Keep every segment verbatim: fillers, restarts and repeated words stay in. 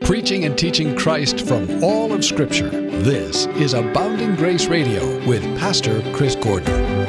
preaching and teaching Christ from all of Scripture. This is Abounding Grace Radio with Pastor Chris Gordon.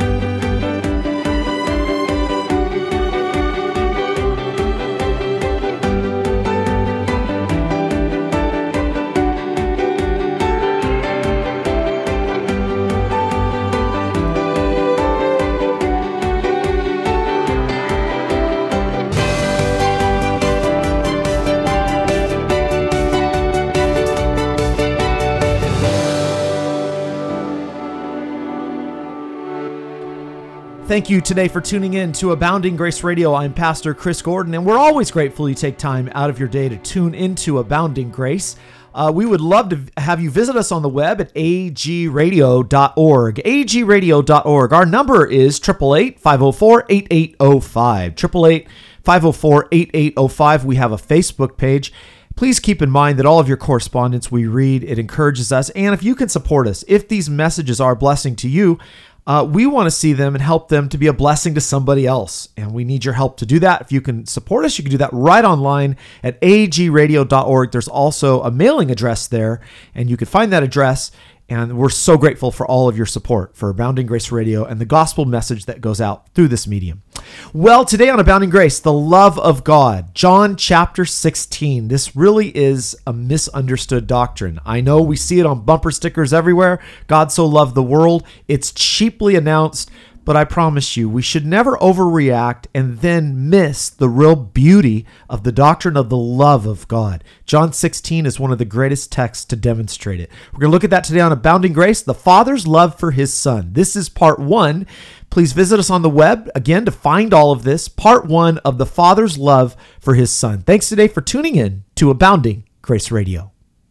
Thank you today for tuning in to Abounding Grace Radio. I'm Pastor Chris Gordon, and we're always grateful you take time out of your day to tune into Abounding Grace. Uh, we would love to have you visit us on the web at a g radio dot org, a g radio dot org. Our number is eight eight eight, five oh four, eight eight oh five, eight eight eight, five oh four, eight eight oh five. We have a Facebook page. Please keep in mind that all of your correspondence we read, it encourages us. And if you can support us, if these messages are a blessing to you, Uh, we want to see them and help them to be a blessing to somebody else. And we need your help to do that. If you can support us, you can do that right online at a g radio dot org. There's also a mailing address there, and you can find that address. And we're so grateful for all of your support for Abounding Grace Radio and the gospel message that goes out through this medium. Well, today on Abounding Grace, the love of God, John chapter sixteen. This really is a misunderstood doctrine. I know we see it on bumper stickers everywhere. God so loved the world. It's cheaply announced, but I promise you, we should never overreact and then miss the real beauty of the doctrine of the love of God. John sixteen is one of the greatest texts to demonstrate it. We're going to look at that today on Abounding Grace, the Father's love for his Son. This is part one. Please visit us on the web, again, to find all of this. Part one of the Father's love for his Son. Thanks today for tuning in to Abounding Grace Radio.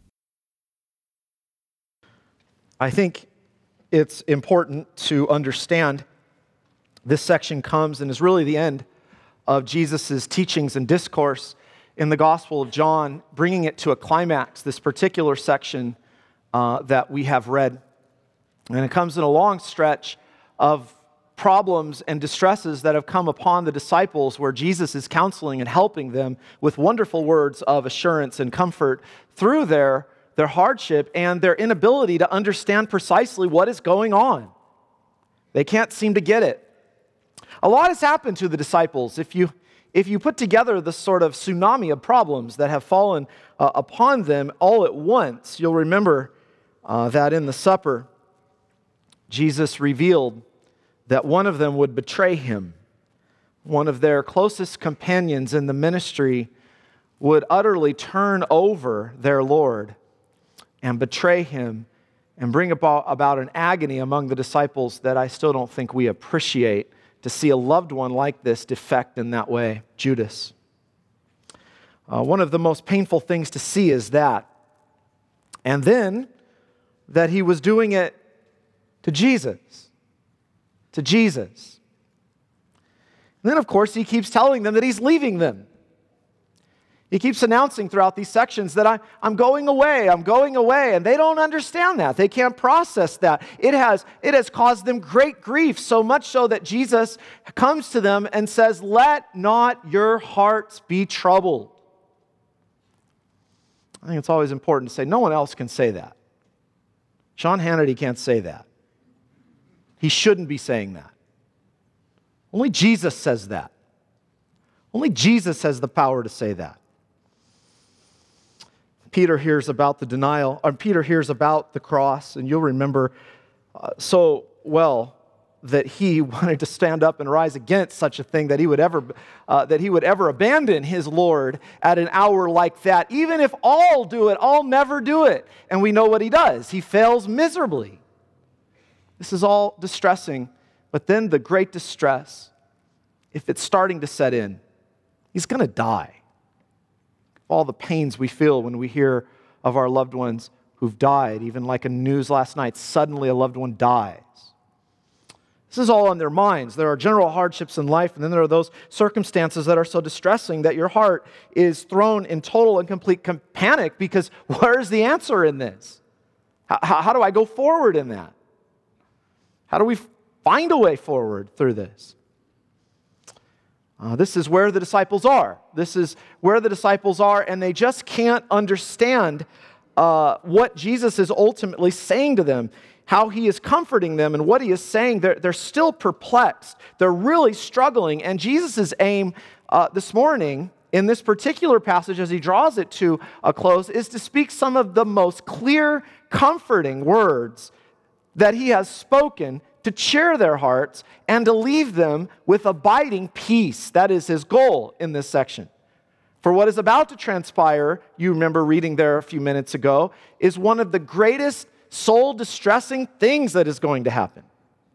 I think it's important to understand this section comes and is really the end of Jesus' teachings and discourse in the Gospel of John, bringing it to a climax, this particular section uh, that we have read. And it comes in a long stretch of problems and distresses that have come upon the disciples where Jesus is counseling and helping them with wonderful words of assurance and comfort through their, their hardship and their inability to understand precisely what is going on. They can't seem to get it. A lot has happened to the disciples. If you, if you put together the sort of tsunami of problems that have fallen uh, upon them all at once, you'll remember uh, that in the supper, Jesus revealed that one of them would betray him. One of their closest companions in the ministry would utterly turn over their Lord and betray him and bring about, about an agony among the disciples that I still don't think we appreciate, to see a loved one like this defect in that way, Judas. Uh, one of the most painful things to see is that. And then that he was doing it to Jesus. To Jesus. And then, of course, he keeps telling them that he's leaving them. He keeps announcing throughout these sections that I, I'm going away, I'm going away, and they don't understand that. They can't process that. It has, it has caused them great grief, so much so that Jesus comes to them and says, "Let not your hearts be troubled." I think it's always important to say, no one else can say that. Sean Hannity can't say that. He shouldn't be saying that. Only Jesus says that. Only Jesus has the power to say that. Peter hears about the denial, or Peter hears about the cross, and you'll remember uh, so well that he wanted to stand up and rise against such a thing, that he would ever uh, that he would ever abandon his Lord at an hour like that. Even if all do it, all never do it. And we know what he does. He fails miserably. This is all distressing, but then the great distress, if it's starting to set in, he's going to die. All the pains we feel when we hear of our loved ones who've died, even like in news last night, suddenly a loved one dies. This is all on their minds. There are general hardships in life, and then there are those circumstances that are so distressing that your heart is thrown in total and complete panic, because where's the answer in this? How, how do I go forward in that? How do we find a way forward through this? Uh, this is where the disciples are. This is where the disciples are, and they just can't understand uh, what Jesus is ultimately saying to them, how he is comforting them, and what he is saying. They're, they're still perplexed. They're really struggling, and Jesus' aim uh, this morning in this particular passage, as he draws it to a close, is to speak some of the most clear, comforting words that he has spoken to cheer their hearts and to leave them with abiding peace. That is his goal in this section. For what is about to transpire, you remember reading there a few minutes ago, is one of the greatest soul-distressing things that is going to happen.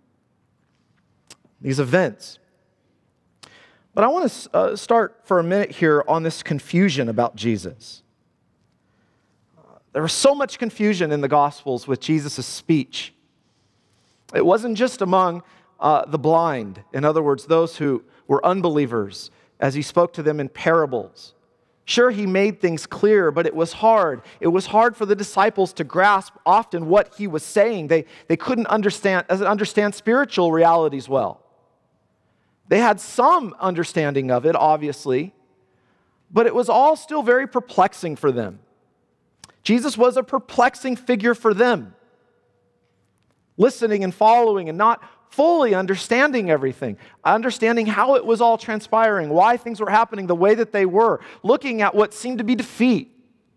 These events. But I want to uh, start for a minute here on this confusion about Jesus. Uh, there was so much confusion in the Gospels with Jesus' speech. It wasn't just among uh, the blind, in other words, those who were unbelievers, as he spoke to them in parables. Sure, he made things clear, but it was hard. It was hard for the disciples to grasp often what he was saying. They, they couldn't understand, understand spiritual realities well. They had some understanding of it, obviously, but it was all still very perplexing for them. Jesus was a perplexing figure for them, listening and following and not fully understanding everything, understanding how it was all transpiring, why things were happening the way that they were, looking at what seemed to be defeat.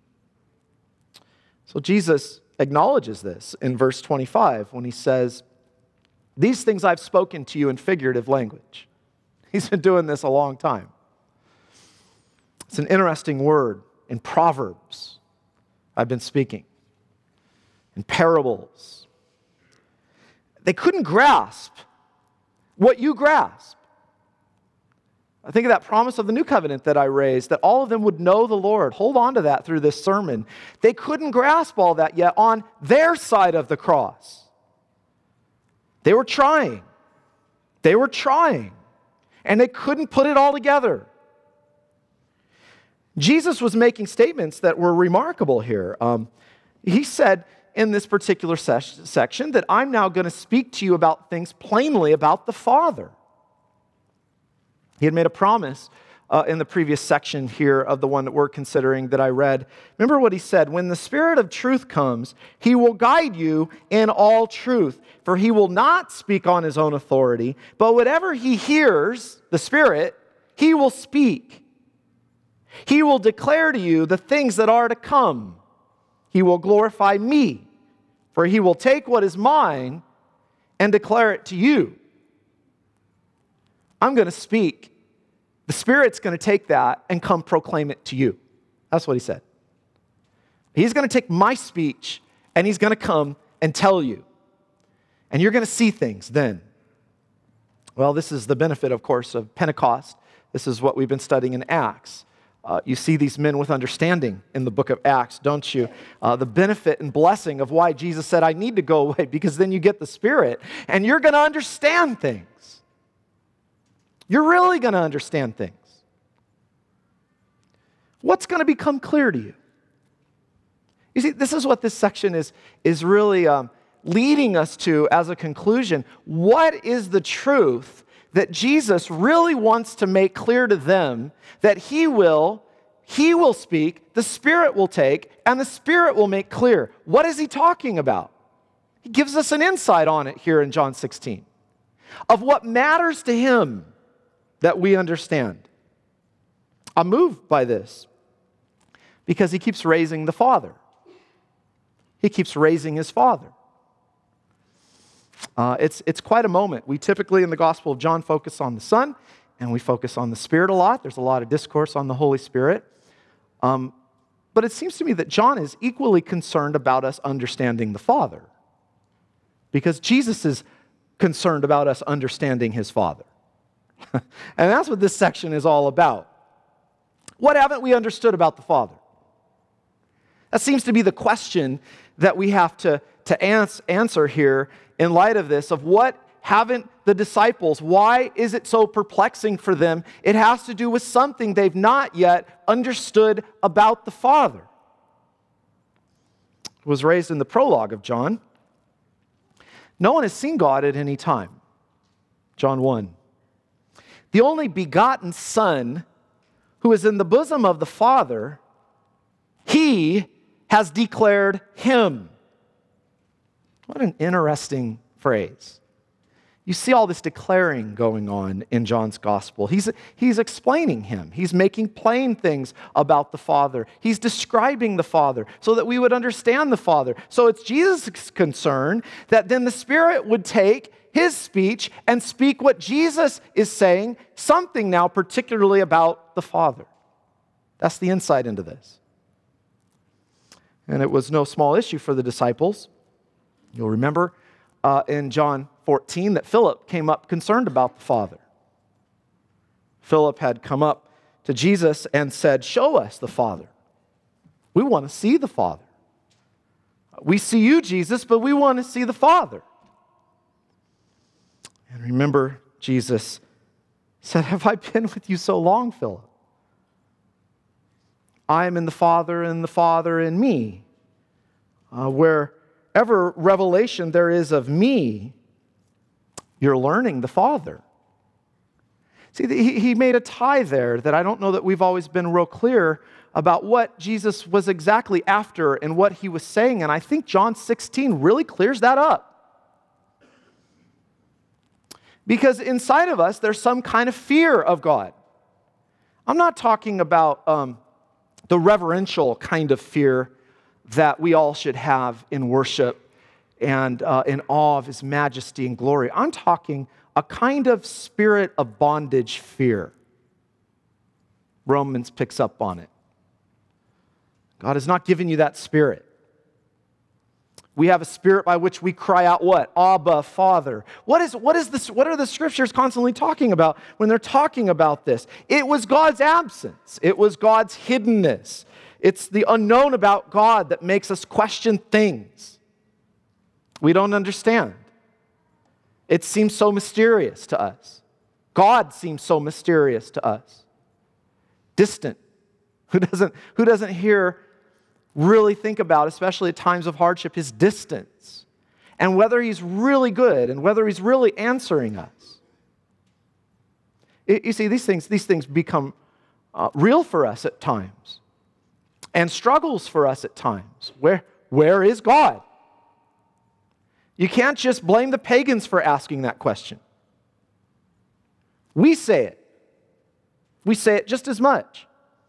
So Jesus acknowledges this in verse twenty-five when he says, "These things I've spoken to you in figurative language." He's been doing this a long time. It's an interesting word in Proverbs. I've been speaking in parables. They couldn't grasp what you grasp. I think of that promise of the new covenant that I raised, that all of them would know the Lord. Hold on to that through this sermon. They couldn't grasp all that yet on their side of the cross. They were trying. They were trying. And they couldn't put it all together. Jesus was making statements that were remarkable here. Um, he said in this particular ses- section that I'm now going to speak to you about things plainly about the Father. He had made a promise uh, in the previous section here of the one that we're considering that I read. Remember what he said, "When the Spirit of truth comes, he will guide you in all truth, for he will not speak on his own authority, but whatever he hears, the Spirit, he will speak. He will declare to you the things that are to come. He will glorify me, for he will take what is mine and declare it to you." I'm going to speak. The Spirit's going to take that and come proclaim it to you. That's what he said. He's going to take my speech and he's going to come and tell you. And you're going to see things then. Well, this is the benefit, of course, of Pentecost. This is what we've been studying in Acts. Uh, you see these men with understanding in the book of Acts, don't you? Uh, the benefit and blessing of why Jesus said, I need to go away, because then you get the Spirit and you're going to understand things. You're really going to understand things. What's going to become clear to you? You see, this is what this section is, is really um, leading us to as a conclusion. What is the truth that Jesus really wants to make clear to them, that he will, he will speak, the Spirit will take, and the Spirit will make clear? What is he talking about? He gives us an insight on it here in John sixteen, of what matters to him that we understand. I'm moved by this because he keeps raising the Father. He keeps raising his Father. Uh, it's, it's quite a moment. We typically in the Gospel of John focus on the Son and we focus on the Spirit a lot. There's a lot of discourse on the Holy Spirit. Um, but it seems to me that John is equally concerned about us understanding the Father, because Jesus is concerned about us understanding his Father. And that's what this section is all about. What haven't we understood about the Father? That seems to be the question that we have to, to answer here in light of this, of what haven't the disciples, why is it so perplexing for them? It has to do with something they've not yet understood about the Father. It was raised in the prologue of John. No one has seen God at any time. John one. the only begotten Son who is in the bosom of the Father, he has declared him. What an interesting phrase. You see all this declaring going on in John's gospel. He's, he's explaining him. He's making plain things about the Father. He's describing the Father so that we would understand the Father. So it's Jesus' concern that then the Spirit would take his speech and speak what Jesus is saying, something now particularly about the Father. That's the insight into this. And it was no small issue for the disciples. You'll remember uh, in John fourteen that Philip came up concerned about the Father. Philip had come up to Jesus and said, "Show us the Father. We want to see the Father. We see you, Jesus, but we want to see the Father." And remember, Jesus said, "Have I been with you so long, Philip? I am in the Father, and the Father in me. Uh, wherever revelation there is of me, you're learning the Father." See, he, he made a tie there that I don't know that we've always been real clear about what Jesus was exactly after and what he was saying. And I think John sixteen really clears that up. Because inside of us, there's some kind of fear of God. I'm not talking about um, the reverential kind of fear that we all should have in worship and uh, in awe of his majesty and glory. I'm talking a kind of spirit of bondage fear. Romans picks up on it. God has not given you that spirit. We have a spirit by which we cry out what? Abba, Father. What is, what is this? What are the scriptures constantly talking about when they're talking about this? It was God's absence. It was God's hiddenness. It's the unknown about God that makes us question things we don't understand. It seems so mysterious to us. God seems so mysterious to us. Distant. Who doesn't, who doesn't hear really think about, especially at times of hardship, his distance and whether he's really good and whether he's really answering us. You see, these things, these things become uh, real for us at times and struggles for us at times. Where, where is God? You can't just blame the pagans for asking that question. We say it. We say it just as much.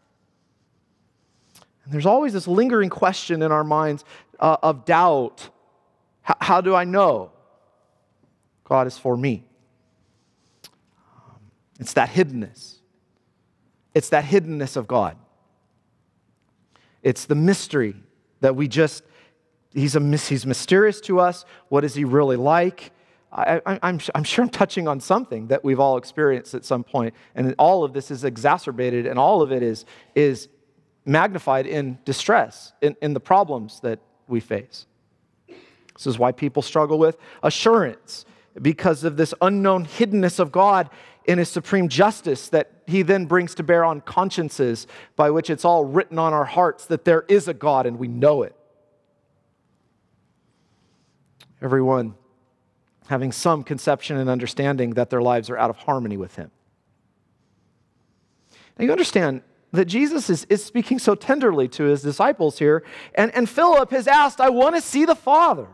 And there's always this lingering question in our minds uh, of doubt. H- how do I know God is for me? Um, it's that hiddenness. It's that hiddenness of God. It's the mystery that we just, he's, a, he's mysterious to us. What is he really like? I, I, I'm, I'm sure I'm touching on something that we've all experienced at some point, and all of this is exacerbated, and all of it is, is magnified in distress, in, in the problems that we face. This is why people struggle with assurance, because of this unknown hiddenness of God in his supreme justice that he then brings to bear on consciences, by which it's all written on our hearts that there is a God and we know it. Everyone having some conception and understanding that their lives are out of harmony with him. Now you understand that Jesus is, is speaking so tenderly to his disciples here, and, and Philip has asked, "I want to see the Father."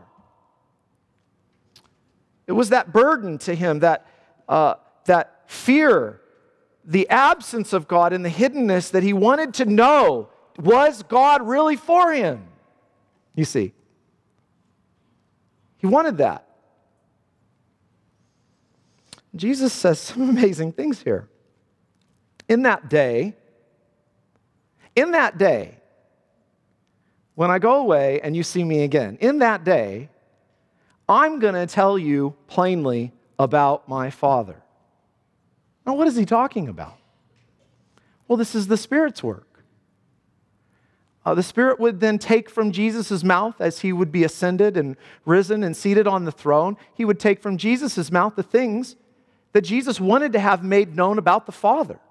It was that burden to him, that, uh, that fear, the absence of God and the hiddenness that he wanted to know, was God really for him? You see, he wanted that. Jesus says some amazing things here. In that day, In that day, when I go away and you see me again, in that day, I'm going to tell you plainly about my Father. Now, what is he talking about? Well, this is the Spirit's work. Uh, the Spirit would then take from Jesus' mouth, as he would be ascended and risen and seated on the throne, he would take from Jesus' mouth the things that Jesus wanted to have made known about the Father.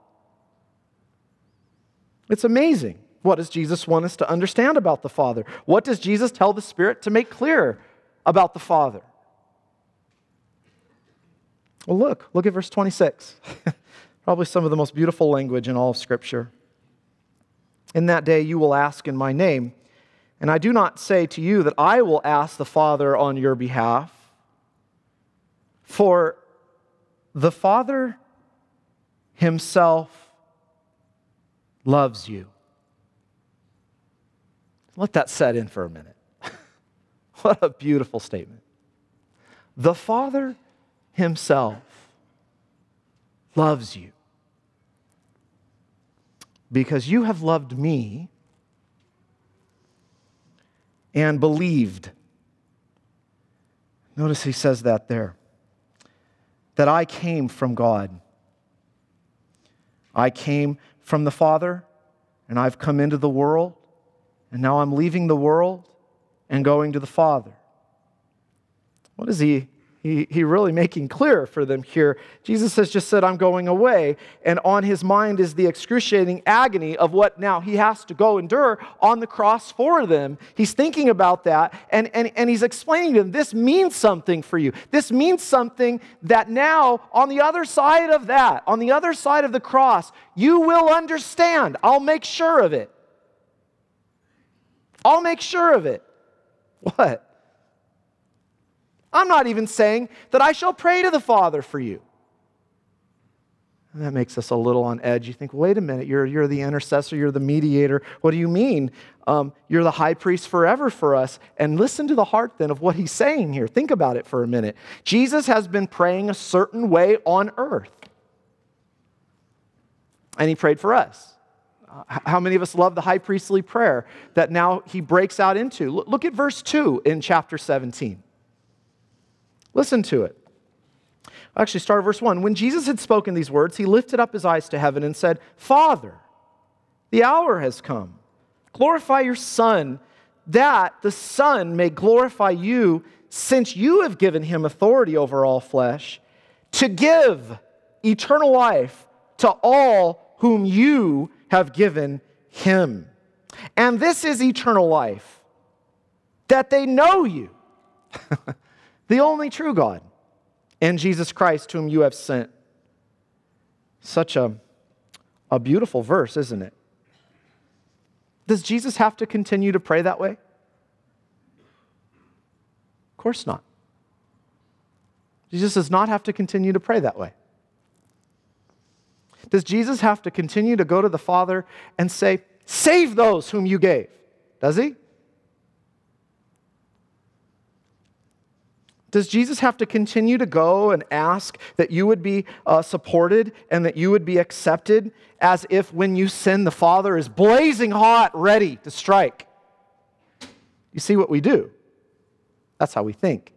It's amazing. What does Jesus want us to understand about the Father? What does Jesus tell the Spirit to make clear about the Father? Well, look. Look at verse twenty-six. Probably some of the most beautiful language in all of Scripture. In that day you will ask in my name, and I do not say to you that I will ask the Father on your behalf, for the Father himself loves you. Let that set in for a minute. What a beautiful statement. The Father himself loves you because you have loved me and believed. Notice he says that there. That I came from God. I came from the Father, and I've come into the world, and now I'm leaving the world and going to the Father. What is he, he, he really making clear for them here? Jesus has just said, I'm going away, and on his mind is the excruciating agony of what now he has to go endure on the cross for them. He's thinking about that, and, and, and he's explaining to them, this means something for you. This means something that now, on the other side of that, on the other side of the cross, you will understand. I'll make sure of it. I'll make sure of it. What? I'm not even saying that I shall pray to the Father for you. And that makes us a little on edge. You think, wait a minute, you're, you're the intercessor, you're the mediator. What do you mean? Um, you're the high priest forever for us. And listen to the heart then of what he's saying here. Think about it for a minute. Jesus has been praying a certain way on earth. And he prayed for us. How many of us love the high priestly prayer that now he breaks out into? Look at verse two in chapter seventeen. Listen to it. Actually, start at verse one. When Jesus had spoken these words, he lifted up his eyes to heaven and said, Father, the hour has come. Glorify your Son, that the Son may glorify you, since you have given him authority over all flesh, to give eternal life to all whom you have given him. And this is eternal life, that they know you, the only true God, and Jesus Christ whom you have sent. Such a, a beautiful verse, isn't it? Does Jesus have to continue to pray that way? Of course not. Jesus does not have to continue to pray that way. Does Jesus have to continue to go to the Father and say, save those whom you gave? Does he? Does Jesus have to continue to go and ask that you would be uh, supported and that you would be accepted, as if when you sin, the Father is blazing hot, ready to strike? You see what we do? That's how we think.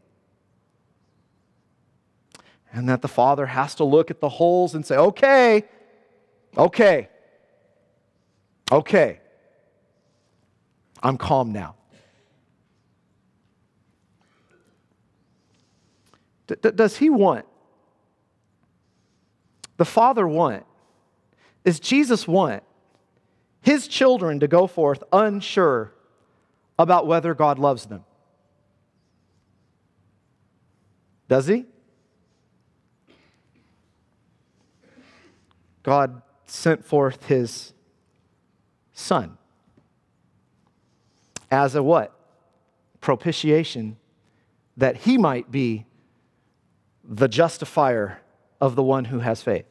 And that the Father has to look at the holes and say, okay, okay, okay, I'm calm now. D- d- does he want, the Father want, does Jesus want his children to go forth unsure about whether God loves them? Does he? God sent forth his Son as a what? Propitiation, that he might be the justifier of the one who has faith.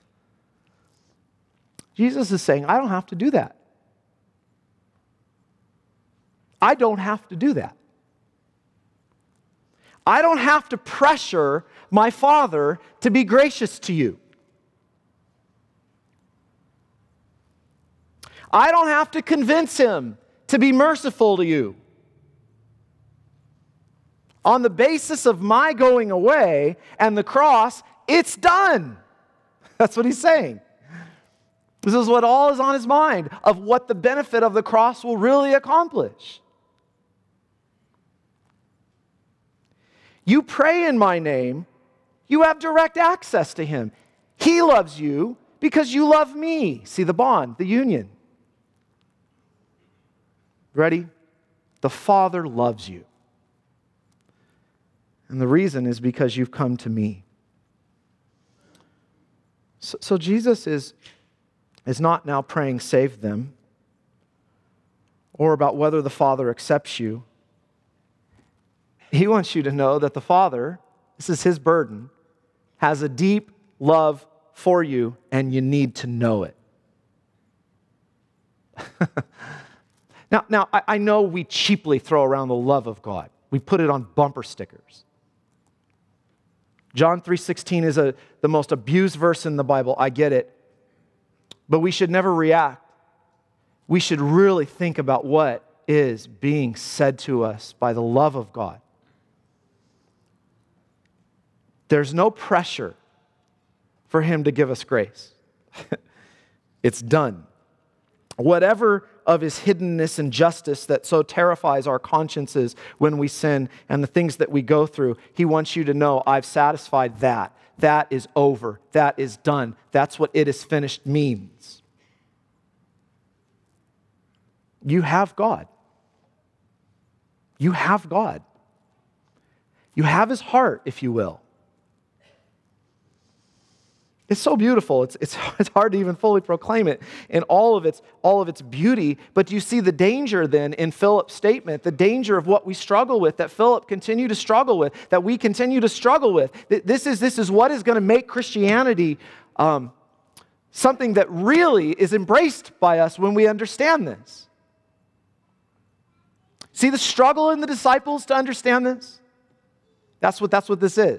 Jesus is saying, I don't have to do that. I don't have to do that. I don't have to pressure my Father to be gracious to you. I don't have to convince him to be merciful to you. On the basis of my going away and the cross, it's done. That's what he's saying. This is what all is on his mind, of what the benefit of the cross will really accomplish. You pray in my name, you have direct access to him. He loves you because you love me. See the bond, the union. Ready? The Father loves you. And the reason is because you've come to me. So, so Jesus is, is not now praying, save them, or about whether the Father accepts you. He wants you to know that the Father, this is his burden, has a deep love for you, and you need to know it. now, now I, I know we cheaply throw around the love of God. We put it on bumper stickers. John three sixteen is a, the most abused verse in the Bible. I get it. But we should never react. We should really think about what is being said to us by the love of God. There's no pressure for him to give us grace. It's done. Whatever of his hiddenness and justice that so terrifies our consciences when we sin and the things that we go through, he wants you to know, I've satisfied that. That is over. That is done. That's what it is finished means. You have God. You have God. You have his heart, if you will. It's so beautiful. It's, it's, it's hard to even fully proclaim it in all of its, all of its beauty. But do you see the danger then in Philip's statement, the danger of what we struggle with, that Philip continue to struggle with, that we continue to struggle with. This is, this is what is going to make Christianity um, something that really is embraced by us when we understand this. See the struggle in the disciples to understand this? That's what, that's what this is.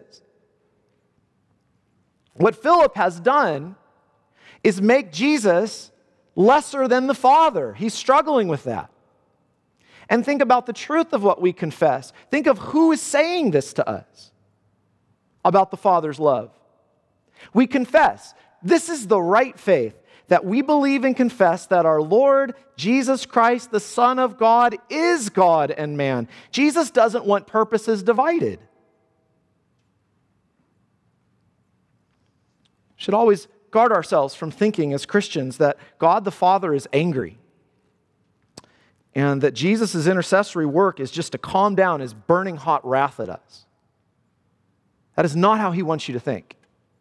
What Philip has done is make Jesus lesser than the Father. He's struggling with that. And think about the truth of what we confess. Think of who is saying this to us about the Father's love. We confess. This is the right faith, that we believe and confess that our Lord Jesus Christ, the Son of God, is God and man. Jesus doesn't want purposes divided. Should always guard ourselves from thinking as Christians that God the Father is angry and that Jesus' intercessory work is just to calm down his burning hot wrath at us. That is not how he wants you to think.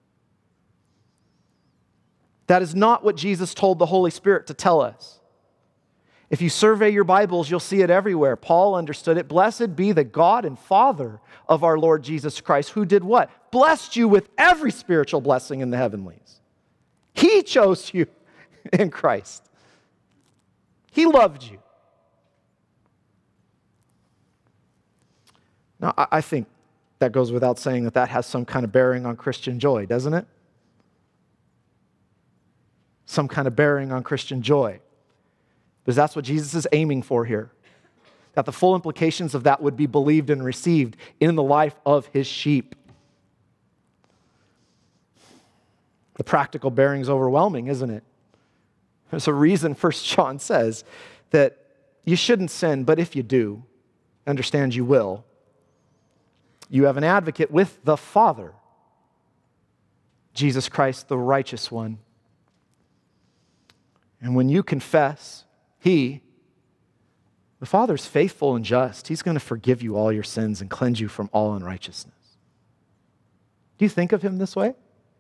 That is not what Jesus told the Holy Spirit to tell us. If you survey your Bibles, you'll see it everywhere. Paul understood it. Blessed be the God and Father of our Lord Jesus Christ, who did what? Blessed you with every spiritual blessing in the heavenlies. He chose you in Christ. He loved you. Now, I think that goes without saying that that has some kind of bearing on Christian joy, doesn't it? Some kind of bearing on Christian joy. Because that's what Jesus is aiming for here. That the full implications of that would be believed and received in the life of his sheep. The practical bearing is overwhelming, isn't it? There's a reason First John says that you shouldn't sin, but if you do, understand you will. You have an advocate with the Father, Jesus Christ, the righteous one. And when you confess, He, the Father's faithful and just. He's going to forgive you all your sins and cleanse you from all unrighteousness. Do you think of Him this way?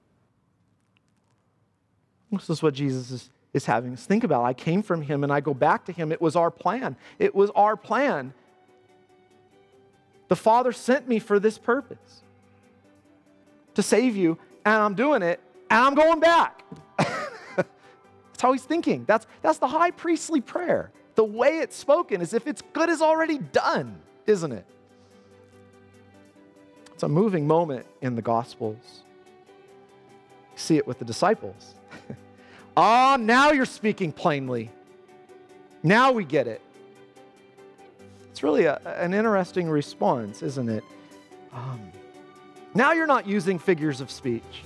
This is what Jesus is, is having us think about. I came from Him and I go back to Him. It was our plan. It was our plan. The Father sent me for this purpose, to save you, and I'm doing it, and I'm going back. That's how He's thinking. That's, that's the high priestly prayer. The way it's spoken is if it's good is already done, isn't it? It's a moving moment in the Gospels. You see it with the disciples. Ah, now you're speaking plainly. Now we get it. It's really a, an interesting response, isn't it? Um, now you're not using figures of speech.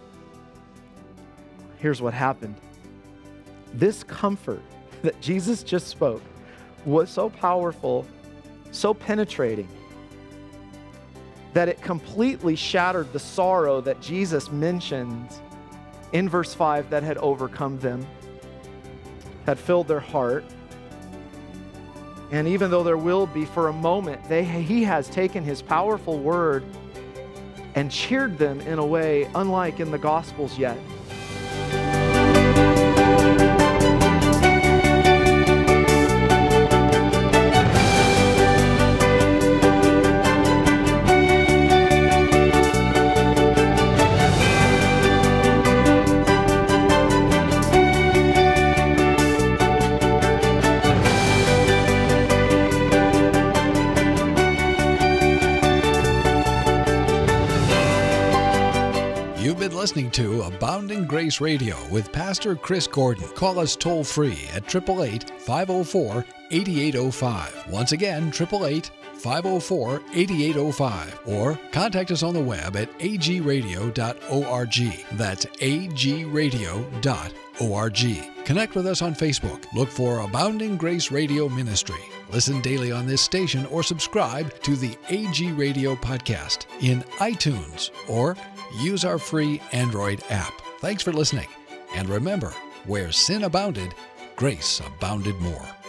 Here's what happened. This comfort that Jesus just spoke was so powerful, so penetrating, that it completely shattered the sorrow that Jesus mentioned in verse five that had overcome them, had filled their heart. And even though there will be for a moment, they, He has taken His powerful word and cheered them in a way unlike in the Gospels yet. listening to Abounding Grace Radio with Pastor Chris Gordon. Call us toll-free at eight eight eight, five oh four, eight eight oh five. Once again, eight eight eight, five oh four, eight eight oh five. Or contact us on the web at a g radio dot org. That's a g radio dot org. Connect with us on Facebook. Look for Abounding Grace Radio Ministry. Listen daily on this station or subscribe to the A G Radio podcast in iTunes or use our free Android app. Thanks for listening. And remember, where sin abounded, grace abounded more.